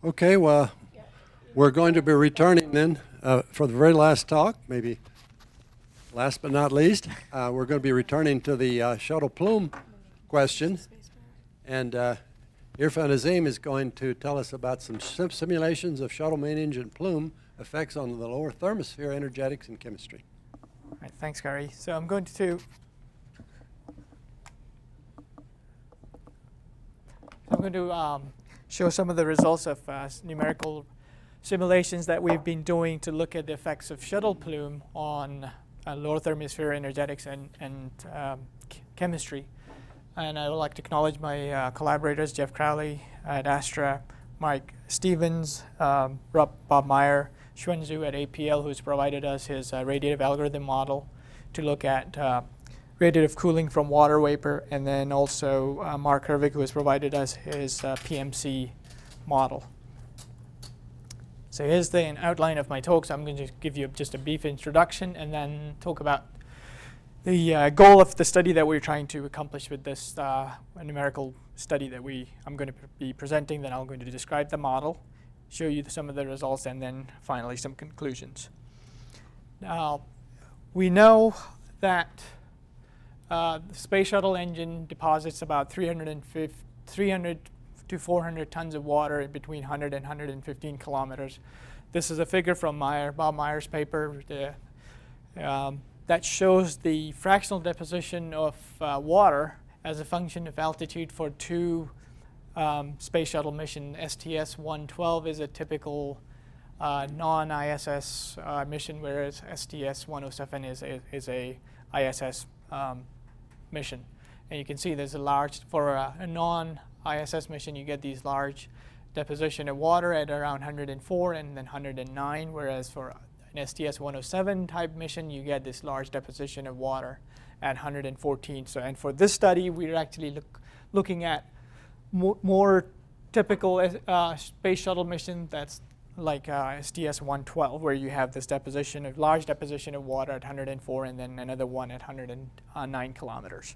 Okay, well, we're going to be returning then for the very last talk, maybe last but not least. We're going to be returning to the shuttle plume question. And Irfan Azim is going to tell us about some simulations of shuttle main engine plume effects on the lower thermosphere, energetics, and chemistry. All right, thanks, Gary. So I'm going to show some of the results of numerical simulations that we've been doing to look at the effects of shuttle plume on lower thermosphere energetics and chemistry. And I would like to acknowledge my collaborators, Jeff Crowley at Astra, Mike Stevens, Bob Meyer, Xuan Zhu at APL, who's provided us his radiative algorithm model to look at radiative cooling from water vapor, and then also Mark Hervig, who has provided us his PMC model. So here's the outline of my talk. So I'm going to give you just a brief introduction and then talk about the goal of the study that we're trying to accomplish with this numerical study that I'm going to be presenting. Then I'm going to describe the model, show you some of the results, and then finally some conclusions. Now, we know that the space shuttle engine deposits about 300 to 400 tons of water in between 100 and 115 kilometers. This is a figure from Bob Meyer's paper that shows the fractional deposition of water as a function of altitude for two space shuttle mission. STS-112 is a typical non-ISS mission, whereas STS-107 is a ISS mission. And you can see there's a large, for a non-ISS mission, you get these large deposition of water at around 104 and then 109, whereas for an STS-107 type mission, you get this large deposition of water at 114. So, and for this study, we're actually looking at more typical space shuttle mission that's like STS-112, where you have this large deposition of water at 104 and then another one at 109 kilometers.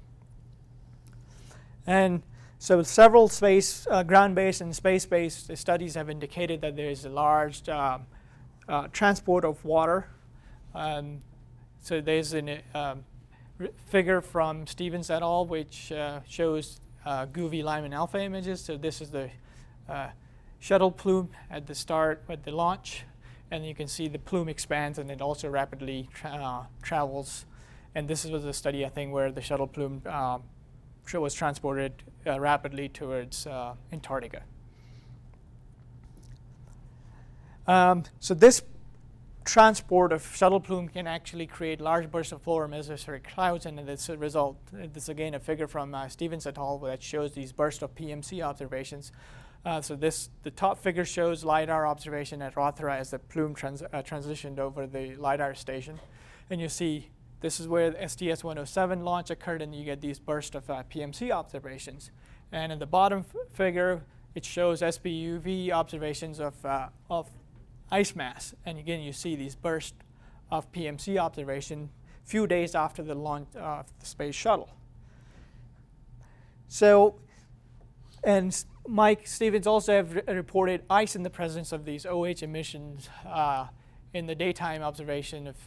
And so several ground-based and space-based studies have indicated that there is a large transport of water. So there's a figure from Stevens et al., which shows GUVI Lyman alpha images. So this is the shuttle plume at the launch, and you can see the plume expands and it also rapidly travels. And this was a study, I think, where the shuttle plume was transported rapidly towards Antarctica. So this transport of shuttle plume can actually create large bursts of lower mesospheric clouds, and this result, this again a figure from Stevens et al. That shows these bursts of PMC observations. So the top figure shows LiDAR observation at Rothera as the plume transitioned over the LiDAR station. And you see this is where the STS-107 launch occurred, and you get these bursts of PMC observations. And in the bottom figure, it shows SPUV observations of ice mass. And again, you see these bursts of PMC observation few days after the launch of the space shuttle. So, and Mike Stevens also have reported ice in the presence of these OH emissions in the daytime observation of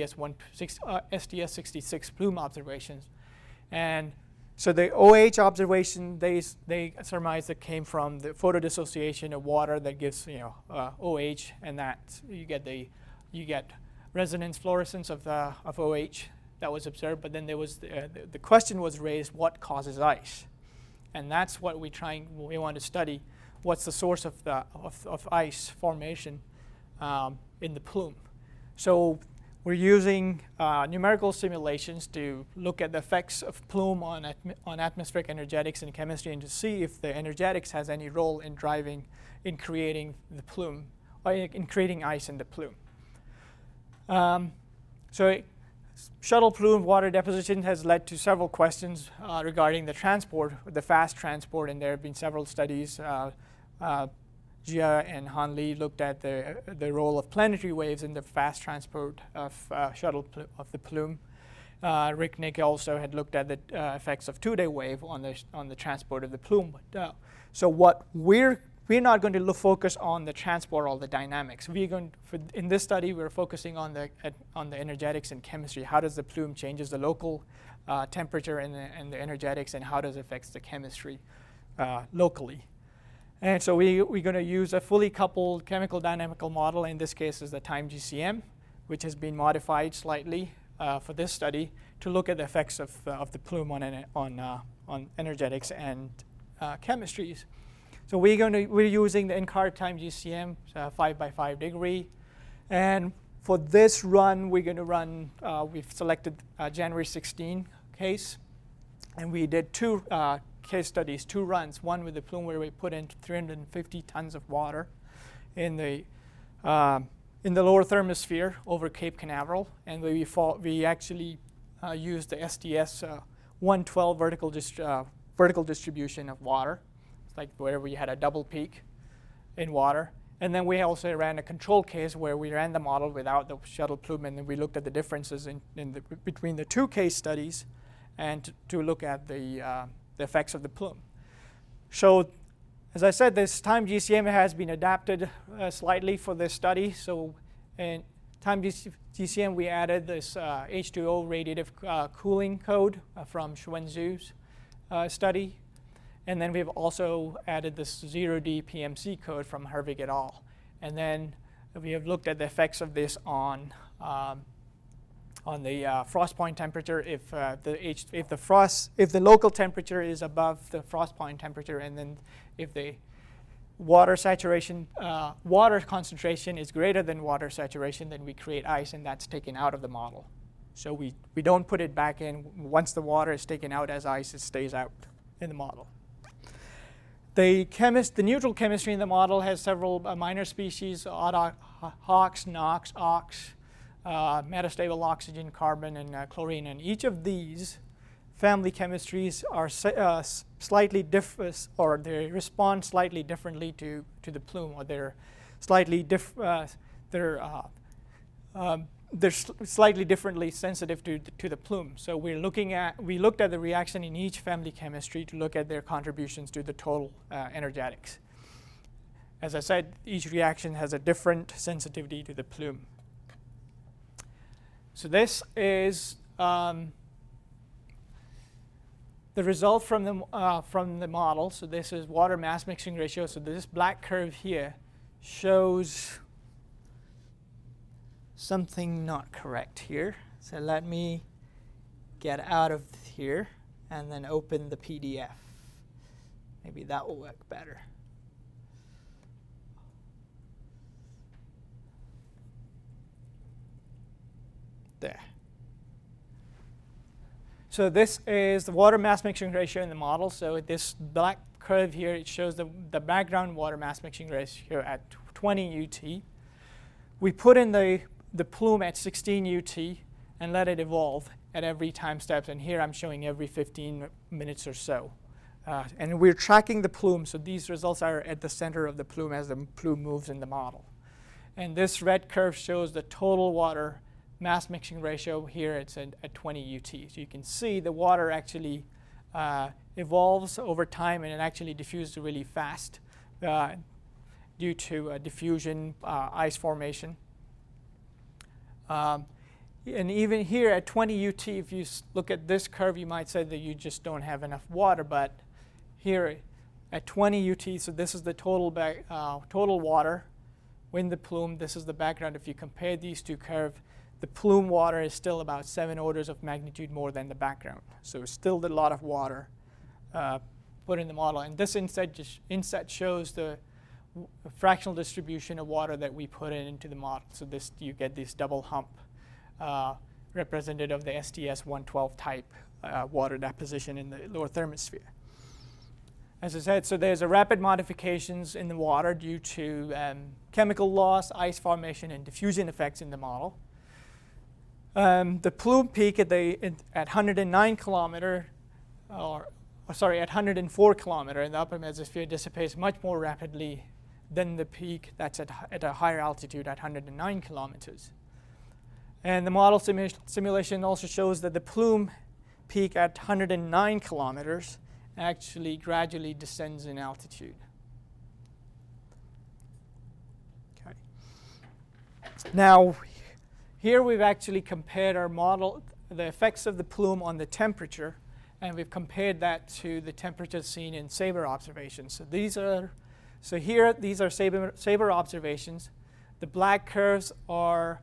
STS-66 plume observations. And so the OH observation, they surmise that came from the photodissociation of water that gives OH, and that you get resonance fluorescence of OH that was observed. But then there was the question was raised: what causes ice? And that's what we want to study. What's the source of ice formation in the plume? So we're using numerical simulations to look at the effects of plume on atmospheric energetics and chemistry, and to see if the energetics has any role in creating the plume, or in creating ice in the plume. So shuttle plume water deposition has led to several questions regarding the transport, the fast transport, and there have been several studies. Jia and Han Li looked at the role of planetary waves in the fast transport of of the plume. Rick Nick also had looked at the effects of two-day wave on the transport of the plume. So what we're we're not going to focus on the transport or the dynamics. In this study, we're focusing on the energetics and chemistry. How does the plume changes the local temperature and the energetics, and how does it affect the chemistry locally? And so we're going to use a fully coupled chemical dynamical model. In this case, is the time GCM, which has been modified slightly for this study to look at the effects of the plume on energetics and chemistries. So we're using the NCAR time GCM 5 by 5 degree, and for this run we're going to run. We've selected January 16 case, and we did two case studies, 2 runs. One with the plume where we put in 350 tons of water in the lower thermosphere over Cape Canaveral, and we actually used the STS 112 vertical distribution of water. It's like where we had a double peak in water. And then we also ran a control case where we ran the model without the shuttle plume, and then we looked at the differences between the 2 case studies and to look at the effects of the plume. So, as I said, this time GCM has been adapted slightly for this study. So in time GCM, we added this H2O radiative cooling code from Xuanzhu's study. And then we've also added this 0D PMC code from Hervig et al. And then we have looked at the effects of this on the frost point temperature if the local temperature is above the frost point temperature, and then if the water concentration is greater than water saturation, then we create ice, and that's taken out of the model. So we don't put it back in. Once the water is taken out as ice, it stays out in the model. The neutral chemistry in the model has several minor species: HOX, NOx, OX, metastable oxygen, carbon, and chlorine. And each of these family chemistries are slightly different, or they respond slightly differently to the plume, or they're slightly slightly differently sensitive to the plume. So we looked at the reaction in each family chemistry to look at their contributions to the total energetics. As I said, each reaction has a different sensitivity to the plume. So this is the result from the model. So this is water mass mixing ratio. So this black curve here shows something not correct here. So let me get out of here and then open the PDF. Maybe that will work better. There. So this is the water mass mixing ratio in the model. So this black curve here, it shows the background water mass mixing ratio at 20 UT. We put in the plume at 16 UT and let it evolve at every time steps. And here I'm showing every 15 minutes or so. And we're tracking the plume. So these results are at the center of the plume as the plume moves in the model. And this red curve shows the total water mass mixing ratio. Here it's at 20 UT. So you can see the water actually evolves over time, and it actually diffuses really fast due to diffusion, ice formation. And even here at 20 UT, if you look at this curve, you might say that you just don't have enough water. But here at 20 UT, so this is the total water in the plume. This is the background. If you compare these two curves, the plume water is still about 7 orders of magnitude more than the background. So still a lot of water put in the model. And this inset shows the fractional distribution of water that we put into the model. So you get this double hump representative of the STS 112 type water deposition in the lower thermosphere. As I said, so there's a rapid modifications in the water due to chemical loss, ice formation, and diffusion effects in the model. The plume peak at 109 kilometer, at 104 kilometer in the upper mesosphere dissipates much more rapidly than the peak that's at a higher altitude at 109 kilometers. And the model simulation also shows that the plume peak at 109 kilometers actually gradually descends in altitude. Now, here we've actually compared our model, the effects of the plume on the temperature, and we've compared that to the temperature seen in SABRE observations. So these are SABRE observations. The black curves are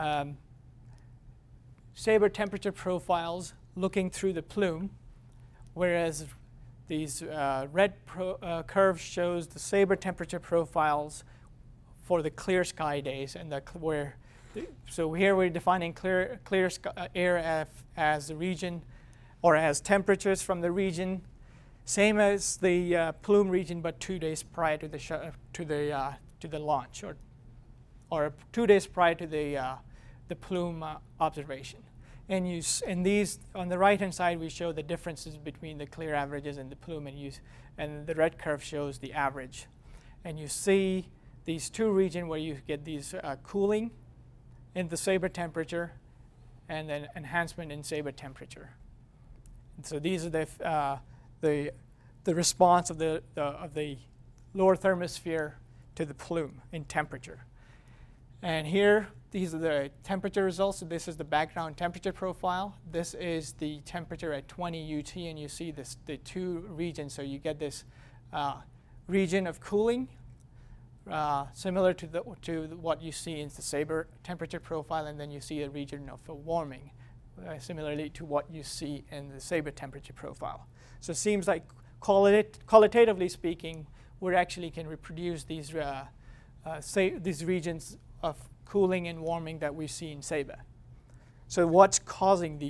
SABRE temperature profiles looking through the plume, whereas these red curve shows the SABRE temperature profiles for the clear sky days, and so here we're defining clear air as the region, or as temperatures from the region, same as the plume region, but 2 days prior to the launch, or 2 days prior to the plume observation. And these, on the right-hand side, we show the differences between the clear averages and the plume, and the red curve shows the average. And you see these two regions where you get these cooling in the SABRE temperature, and then enhancement in SABRE temperature. And so these are the response of the lower thermosphere to the plume in temperature. And here, these are the temperature results. So this is the background temperature profile. This is the temperature at 20 UT, and you see the two regions. So you get this region of cooling, similar to what you see in the SABRE temperature profile, and then you see a region of warming, similarly to what you see in the SABRE temperature profile. So it seems like, qualitatively speaking, we actually can reproduce these regions of cooling and warming that we see in SABRE. So what's causing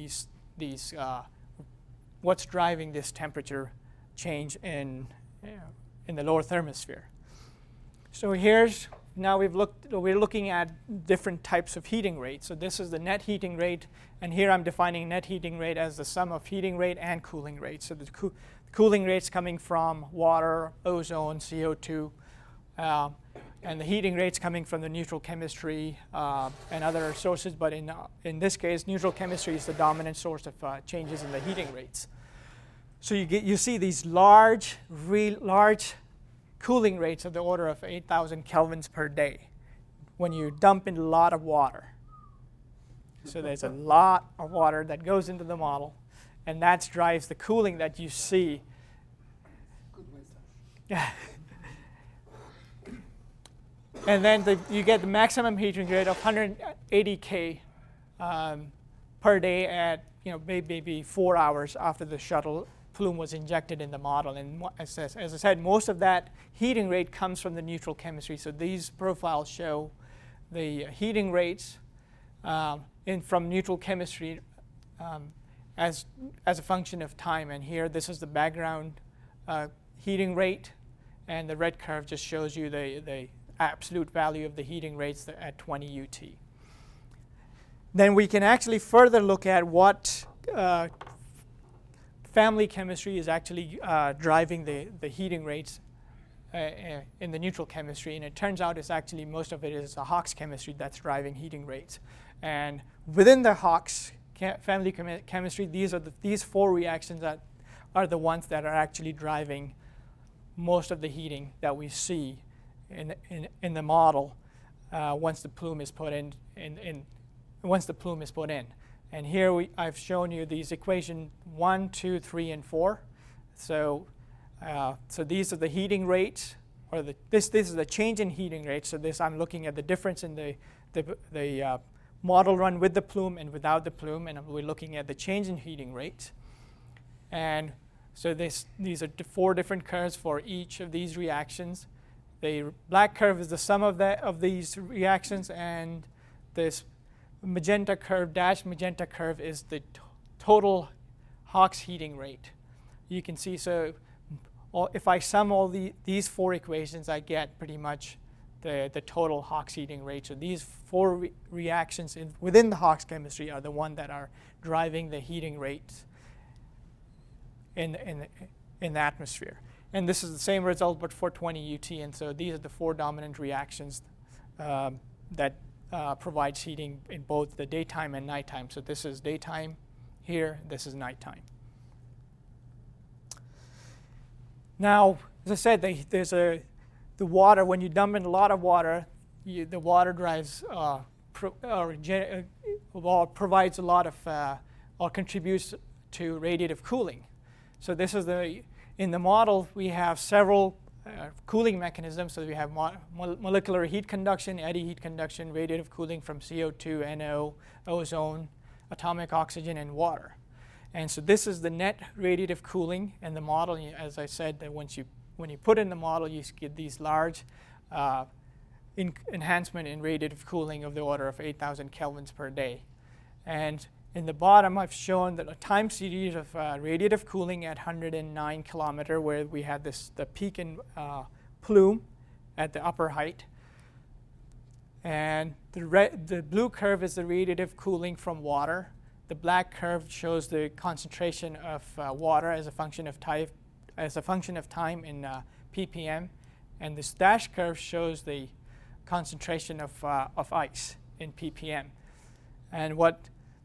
what's driving this temperature change in the lower thermosphere? So now we're looking at different types of heating rates. So this is the net heating rate, and here I'm defining net heating rate as the sum of heating rate and cooling rate. So the cooling rates coming from water, ozone, CO2, and the heating rates coming from the neutral chemistry and other sources. But in this case, neutral chemistry is the dominant source of changes in the heating rates. So you see these large cooling rates of the order of 8,000 kelvins per day when you dump in a lot of water. So there's a lot of water that goes into the model, and that drives the cooling that you see. Yeah. And then you get the maximum heating rate of 180 K per day at maybe 4 hours after the shuttle plume was injected in the model. And as I said, most of that heating rate comes from the neutral chemistry. So these profiles show the heating rates from neutral chemistry as a function of time. And here, this is the background heating rate, and the red curve just shows you the absolute value of the heating rates at 20 UT. Then we can actually further look at what family chemistry is actually driving the heating rates in the neutral chemistry, and it turns out it's actually most of it is the Hawkes chemistry that's driving heating rates. And within the Hawkes family chemistry, these four reactions that are the ones that are actually driving most of the heating that we see in the model once the plume is put in. And here I've shown you these equation 1, 2, 3, and 4. So these are the heating rates, or this is the change in heating rates. So I'm looking at the difference in the model run with the plume and without the plume, and we're looking at the change in heating rates. And so these are four different curves for each of these reactions. The black curve is the sum of these reactions, and this magenta curve, dashed magenta curve, is the total Hawkes heating rate. You can see, so if I sum all these four equations, I get pretty much the total Hawkes heating rate. So these four reactions within the Hawkes chemistry are the ones that are driving the heating rates in the atmosphere. And this is the same result, but for 20 UT. And so these are the four dominant reactions that provides heating in both the daytime and nighttime. So this is daytime here, this is nighttime. Now, as I said, the water, when you dump in a lot of water, the water drives provides a lot of or contributes to radiative cooling. So this is in the model we have several cooling mechanisms. So we have molecular heat conduction, eddy heat conduction, radiative cooling from CO2, NO, ozone, atomic oxygen, and water. And so this is the net radiative cooling, and the model, as I said, that when you put in the model, you get these large enhancement in radiative cooling of the order of 8,000 kelvins per day. And in the bottom, I've shown that a time series of radiative cooling at 109 kilometer, where we had the peak in plume at the upper height. And the blue curve is the radiative cooling from water. The black curve shows the concentration of water as a function of time, in ppm, and this dash curve shows the concentration of ice in ppm. And what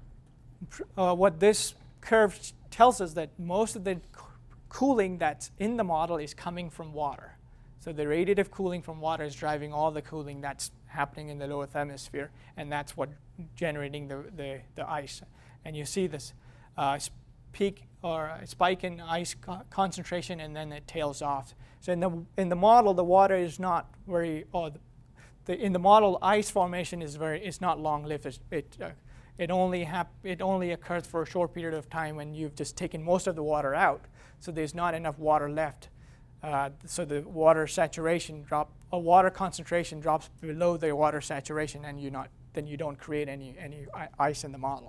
this curve tells us that most of the cooling that's in the model is coming from water. So the radiative cooling from water is driving all the cooling that's happening in the lower hemisphere, and that's what generating the ice. And you see this peak or a spike in ice concentration, and then it tails off. So in the model, the water is not very. In the model, ice formation is not long-lived. It only occurs for a short period of time when you've just taken most of the water out. So there's not enough water left. So the water concentration drops below the water saturation, and you don't create any ice in the model.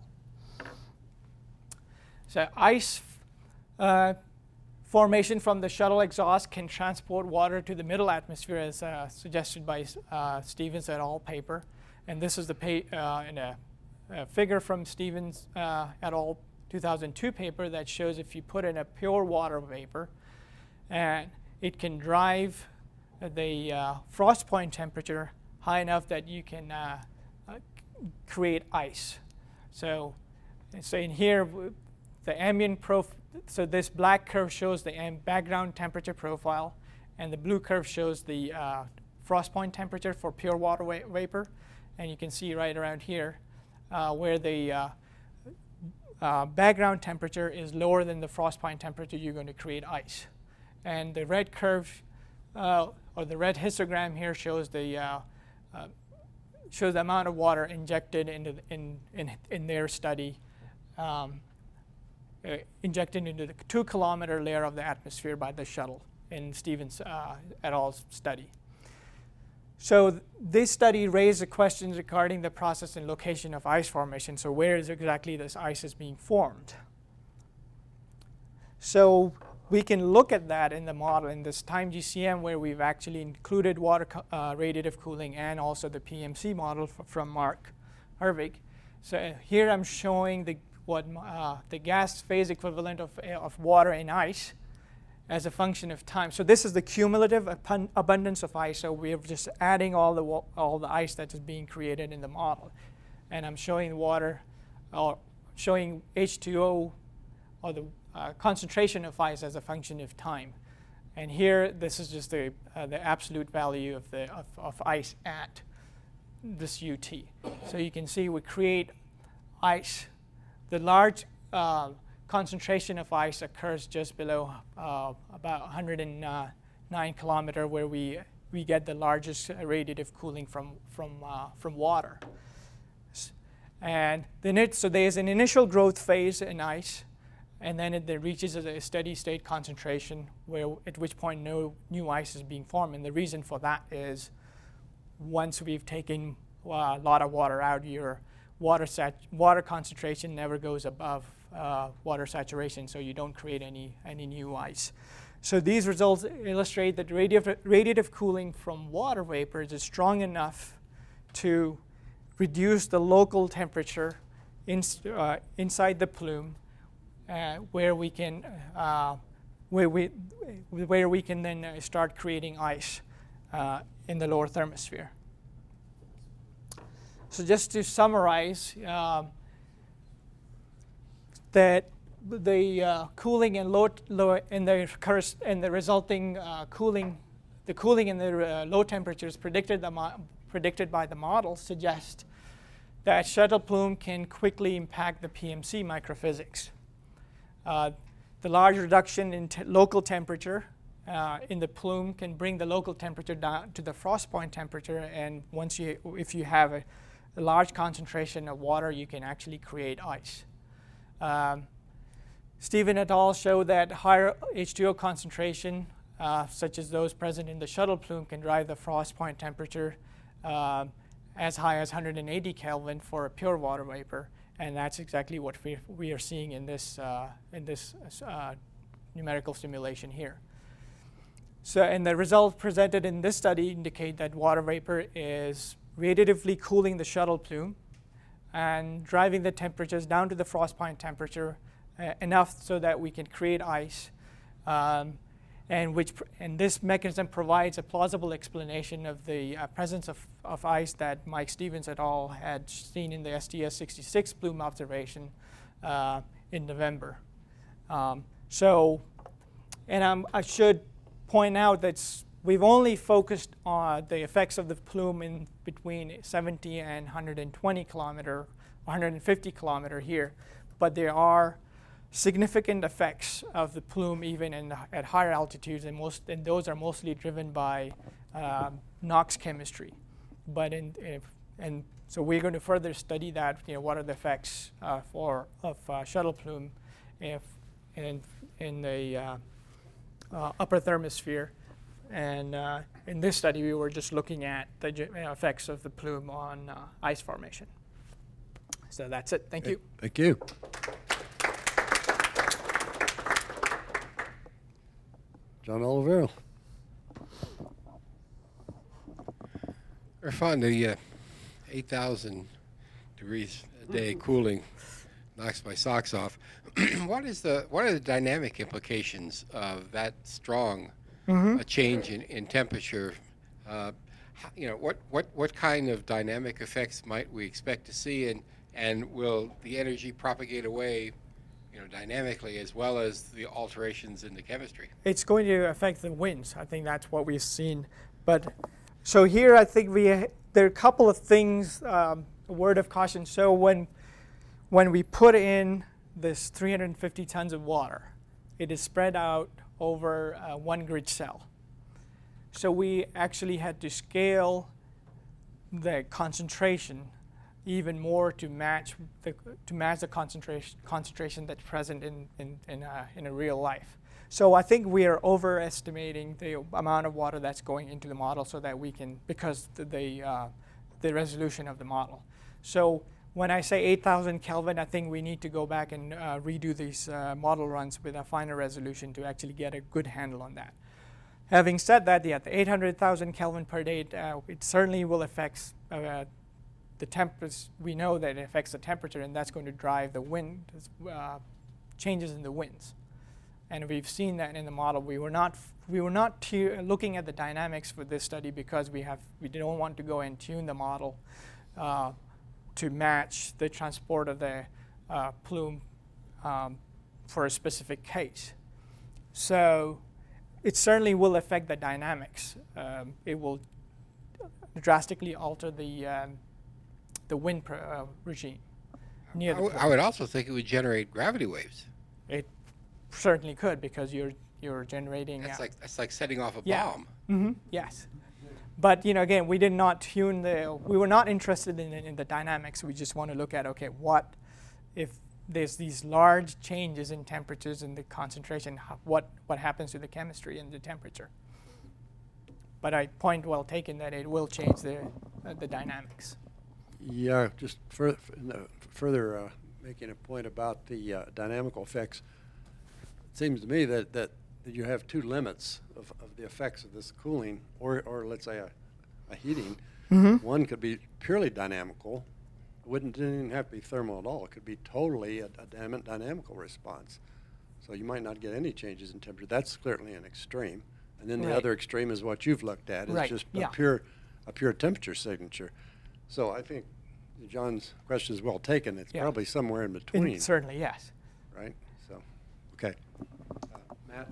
So ice formation from the shuttle exhaust can transport water to the middle atmosphere, as suggested by Stevens et al. Paper. And this is in a figure from Stevens et al. 2002 paper that shows if you put in a pure water vapor, and it can drive the frost point temperature high enough that you can create ice. So in here, the ambient so this black curve shows the background temperature profile, and the blue curve shows the frost point temperature for pure water vapor. And you can see right around here where the background temperature is lower than the frost point temperature, you're going to create ice. And the red curve, or the red histogram here, shows the amount of water injected in their study, injected into the 2-kilometer layer of the atmosphere by the shuttle in Stevens et al.'s study. So this study raised the questions regarding the process and location of ice formation. So where is exactly this ice is being formed? So we can look at that in the model in this time GCM, where we've actually included water radiative cooling and also the PMC model from Mark Hervig. So here I'm showing the gas phase equivalent of water and ice as a function of time. So this is the cumulative abundance of ice. So we're just adding all the ice that is being created in the model, and I'm showing water, or showing H2O, or the concentration of ice as a function of time. And here, this is just the absolute value of ice at this UT. So you can see we create ice. The large concentration of ice occurs just below about 109 kilometer, where we get the largest radiative cooling from water. And then so there's an initial growth phase in ice, and then it reaches a steady state concentration, at which point no new ice is being formed. And the reason for that is once we've taken a lot of water out, your water concentration never goes above water saturation, so you don't create any new ice. So these results illustrate that radiative cooling from water vapors is strong enough to reduce the local temperature inside the plume, where we can then start creating ice in the lower thermosphere. So just to summarize, that the cooling and the resulting cooling in the low temperatures predicted by the model suggest that shuttle plume can quickly impact the PMC microphysics. The large reduction in local temperature in the plume can bring the local temperature down to the frost point temperature, and if you have a large concentration of water, you can actually create ice. Stephen et al. Showed that higher H2O concentration, such as those present in the shuttle plume, can drive the frost point temperature as high as 180 Kelvin for a pure water vapor, and that's exactly what we are seeing in this numerical simulation here. So, and the results presented in this study indicate that water vapor is radiatively cooling the shuttle plume and driving the temperatures down to the frost point temperature enough so that we can create ice, and this mechanism provides a plausible explanation of the presence of ice that Mike Stevens et al. Had seen in the STS-66 plume observation in November. I should point out that we've only focused on the effects of the plume in between 70 and 120 kilometer, 150 kilometer here, but there are significant effects of the plume even at higher altitudes, and those are mostly driven by NOx chemistry. So we're going to further study that. What are the effects of shuttle plume in the upper thermosphere? And in this study, we were just looking at the effects of the plume on ice formation. So that's it. Thank you. Thank you. John Olivero. Irfan, the 8,000 degrees a day cooling knocks my socks off. What are the dynamic implications of that strong a change in temperature? What kind of dynamic effects might we expect to see, and will the energy propagate away, dynamically, as well as the alterations in the chemistry? It's going to affect the winds. I think that's what we've seen. But so here, I think there are a couple of things. A word of caution. So when we put in this 350 tons of water, it is spread out over one grid cell. So we actually had to scale the concentration even more to match the concentration that's present in a real life. So I think we are overestimating the amount of water that's going into the model, so that we can, because the resolution of the model. So when I say 8,000 Kelvin, I think we need to go back and redo these model runs with a finer resolution to actually get a good handle on that. Having said that, the 800,000 Kelvin per day, it certainly will affect the temperature. We know that it affects the temperature, and that's going to drive the wind changes in the winds. And we've seen that in the model. We were not looking at the dynamics for this study because we don't want to go and tune the model to match the transport of the plume for a specific case. So it certainly will affect the dynamics. It will drastically alter the wind regime near the plume. I would also think it would generate gravity waves. It certainly could, because you're generating. That's like setting off a bomb. bomb. Yes. But again, we did not tune we were not interested in the dynamics. We just want to look at, okay, what if there's these large changes in temperatures and the concentration, what happens to the chemistry and the temperature? But point well taken that it will change the dynamics. Yeah, just further making a point about the dynamical effects. It seems to me that you have two limits of the effects of this cooling, or let's say a heating. Mm-hmm. One could be purely dynamical. Didn't even have to be thermal at all. It could be totally a dynamical response. So you might not get any changes in temperature. That's clearly an extreme. And then the other extreme is what you've looked at, is just a pure temperature signature. So I think John's question is well taken. It's probably somewhere in between. Certainly, yes. Right? So, okay. Matt?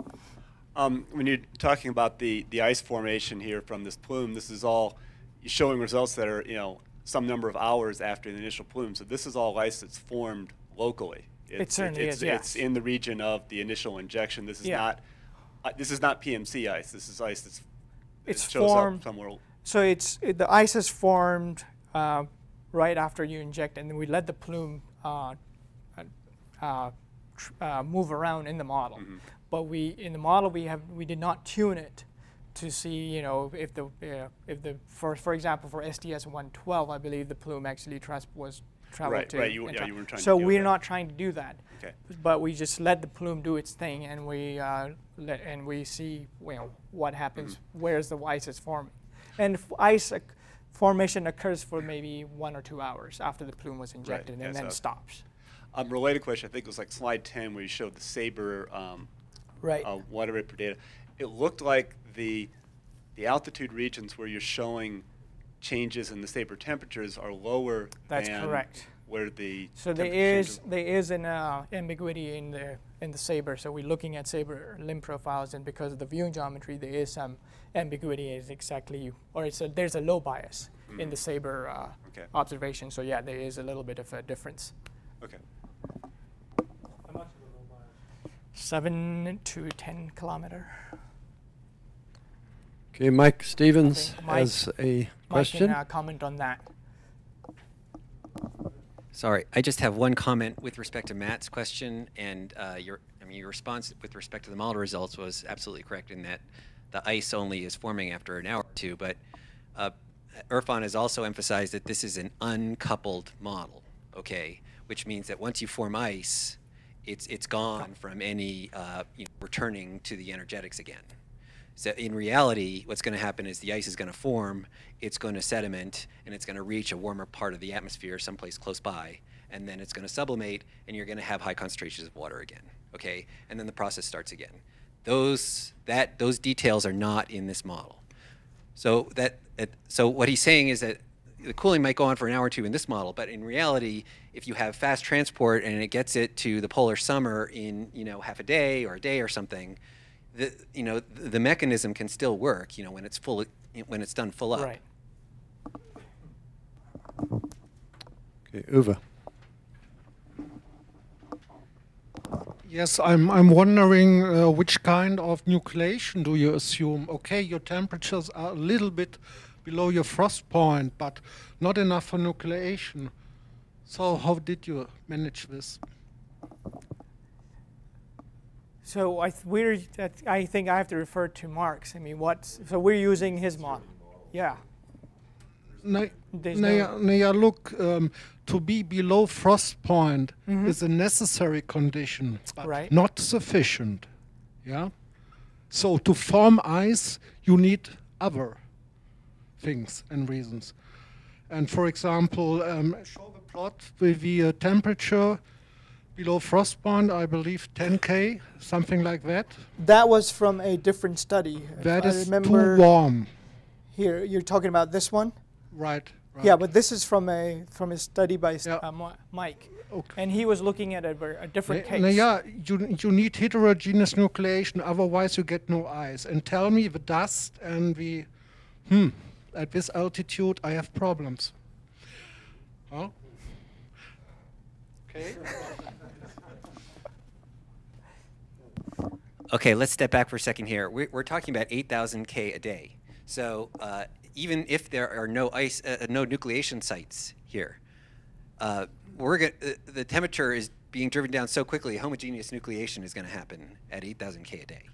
When you're talking about the ice formation here from this plume, this is all showing results that are some number of hours after the initial plume. So this is all ice that's formed locally. Certainly is, yes. It's in the region of the initial injection. This is Yeah. not PMC ice. This is ice that It's shows formed. up somewhere. So the ice is formed right after you inject, and then we let the plume move around in the model. Mm-hmm. But in the model we did not tune it to see if for example for STS 112 I believe the plume actually was traveled to. Right. You weren't trying to so do we're that. not trying to do that. Okay. But we just let the plume do its thing, and we see what happens. Where's the ice is forming, and ice formation occurs for maybe 1 or 2 hours after the plume was injected, Yeah, and then so- stops. Related question, I think it was like slide 10 where you showed the SABRE Right. water vapor data. It looked like the altitude regions where you're showing changes in the SABRE temperatures are lower That's than correct. where the So temperature changes. there is an ambiguity in the SABRE. So we're looking at SABRE limb profiles, and because of the viewing geometry, there is some ambiguity. There's a low bias in the SABRE Okay. observation. So yeah, there is a little bit of a difference. Okay. 7 to 10 kilometer. Okay, Mike Stevens Okay, Mike- has a Mike question. can comment on that. Sorry, I just have one comment with respect to Matt's question, and your response with respect to the model results was absolutely correct in that the ice only is forming after an hour or two, but Irfan has also emphasized that this is an uncoupled model, okay, which means that once you form ice, it's gone from any returning to the energetics again. So in reality, what's going to happen is the ice is going to form, it's going to sediment, and it's going to reach a warmer part of the atmosphere someplace close by, and then it's going to sublimate, and you're going to have high concentrations of water again, okay? And then the process starts again. Those details are not in this model. So what he's saying is that the cooling might go on for an hour or two in this model, but in reality, if you have fast transport and it gets it to the polar summer in half a day or something, the mechanism can still work when it's done full up. Right. Okay, Uwe. Yes, I'm wondering which kind of nucleation do you assume? Okay, your temperatures are a little bit below your frost point, but not enough for nucleation. So how did you manage this? So I think I have to refer to Mark's. I mean, so we're using his model. Yeah. There's no- Look, to be below frost point is a necessary condition, but Right. not sufficient. Yeah. So to form ice, you need other things and reasons. And for example, show the plot with the temperature below frost point, I believe 10K, something like that. That was from a different study. If That I is remember too warm. Here, you're talking about this one? Right. Yeah, but this is from a study by Yeah. Mike. Okay. And he was looking at a different case. You need heterogeneous nucleation, otherwise you get no ice. And tell me the dust and the, at this altitude I have problems. Huh? Okay. Okay, let's step back for a second here. We're talking about 8,000 K a day. So even if there are no nucleation sites here, the temperature is being driven down so quickly, homogeneous nucleation is going to happen at 8,000 K a day.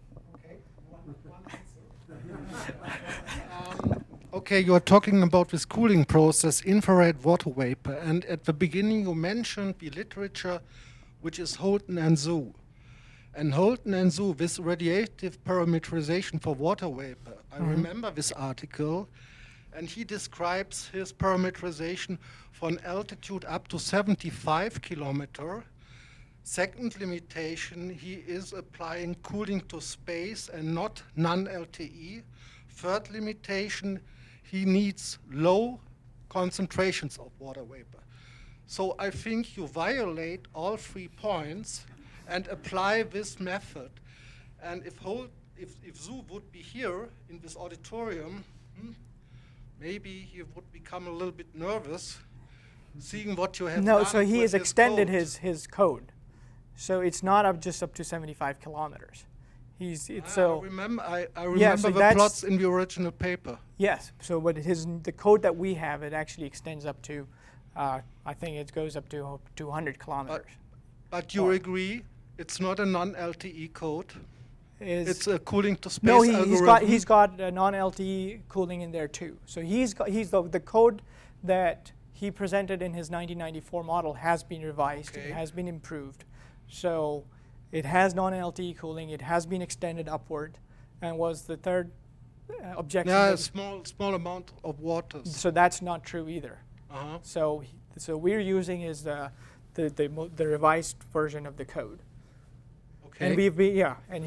Okay, you are talking about this cooling process, infrared water vapor, and at the beginning you mentioned the literature, which is Holton and Zhu. And Holton and Zhu, this radiative parameterization for water vapor, I remember this article, and he describes his parameterization for an altitude up to 75 kilometer. Second limitation, he is applying cooling to space and not non-LTE. Third limitation, he needs low concentrations of water vapor. So I think you violate all 3 points and apply this method. And if Zhu would be here in this auditorium, maybe you would become a little bit nervous seeing what you have No, done so he with has his extended code. his code. So it's not just up to 75 kilometers. So I remember so the that's- plots in the original paper. yes. So but the code that we have, it actually extends up to, I think it goes up to 200 kilometers. But you Or- agree, it's not a non-LTE code. Is It's a cooling to space no, algorithm. he's got non-LTE cooling in there too. So he's the code that he presented in his 1994 model has been revised. Okay. It has been improved. So it has non-LTE cooling. It has been extended upward, and was the third objection. Yeah, a that- small amount of waters. so that's not true either. Uh-huh. So we're using is the revised version of the code. Okay. And and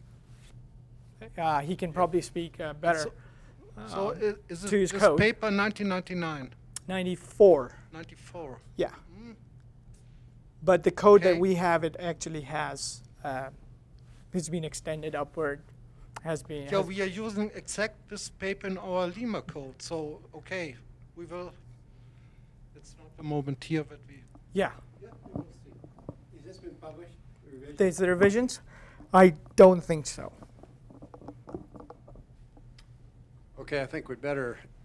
he can probably speak better. So is it to his this code. paper 1999, 94, 94? yeah. But the code Okay. that we have, it actually it's been extended upward, has been. Yeah, we are using exact this paper in our Lima code. So, okay, we will. It's not the moment here that we. Yeah. Yeah, we'll see. Has this been published? There's the revisions? I don't think so. Okay, I think we'd better